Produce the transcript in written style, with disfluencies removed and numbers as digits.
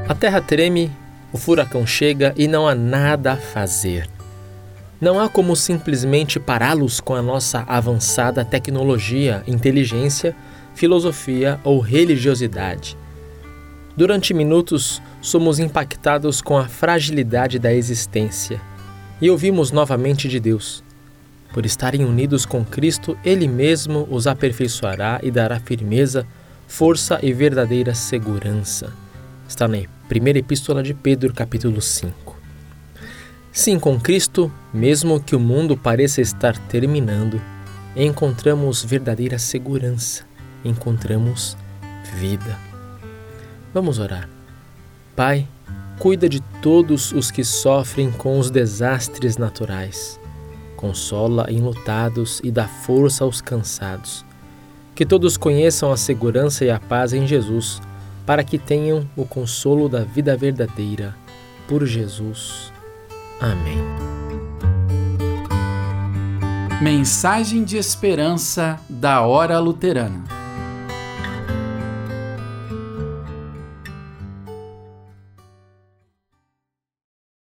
A terra treme, o furacão chega e não há nada a fazer. Não há como simplesmente pará-los com a nossa avançada tecnologia, inteligência, filosofia ou religiosidade. Durante minutos, somos impactados com a fragilidade da existência e ouvimos novamente de Deus. Por estarem unidos com Cristo, Ele mesmo os aperfeiçoará e dará firmeza, força e verdadeira segurança. Está na primeira epístola de Pedro, capítulo 5. Sim, com Cristo, mesmo que o mundo pareça estar terminando, encontramos verdadeira segurança, encontramos vida. Vamos orar. Pai, cuida de todos os que sofrem com os desastres naturais. Consola enlutados e dá força aos cansados. Que todos conheçam a segurança e a paz em Jesus, para que tenham o consolo da vida verdadeira. Por Jesus. Amém. Mensagem de esperança da Hora Luterana.